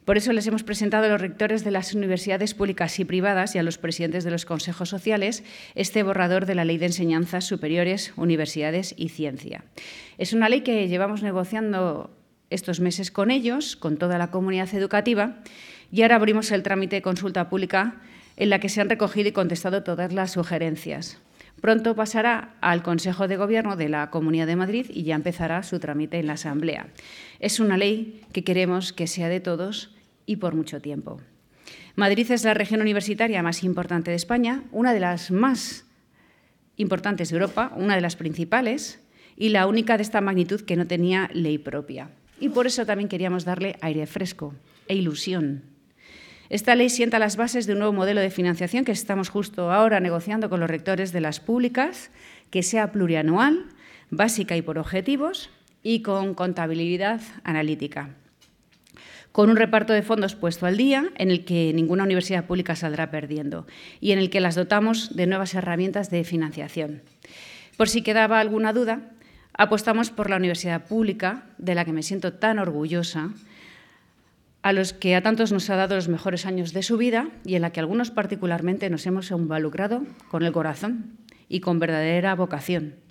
Por eso les hemos presentado a los rectores de las universidades públicas y privadas y a los presidentes de los consejos sociales este borrador de la Ley de Enseñanzas Superiores, Universidades y Ciencia. Es una ley que llevamos negociando estos meses con ellos, con toda la comunidad educativa, y ahora abrimos el trámite de consulta pública en la que se han recogido y contestado todas las sugerencias. Pronto pasará al Consejo de Gobierno de la Comunidad de Madrid y ya empezará su trámite en la Asamblea. Es una ley que queremos que sea de todos y por mucho tiempo. Madrid es la región universitaria más importante de España, una de las más importantes de Europa, una de las principales y la única de esta magnitud que no tenía ley propia. Y por eso también queríamos darle aire fresco e ilusión. Esta ley sienta las bases de un nuevo modelo de financiación que estamos justo ahora negociando con los rectores de las públicas, que sea plurianual, básica y por objetivos y con contabilidad analítica, con un reparto de fondos puesto al día en el que ninguna universidad pública saldrá perdiendo y en el que las dotamos de nuevas herramientas de financiación. Por si quedaba alguna duda, apostamos por la universidad pública, de la que me siento tan orgullosa, a los que a tantos nos ha dado los mejores años de su vida y en la que algunos particularmente nos hemos involucrado con el corazón y con verdadera vocación.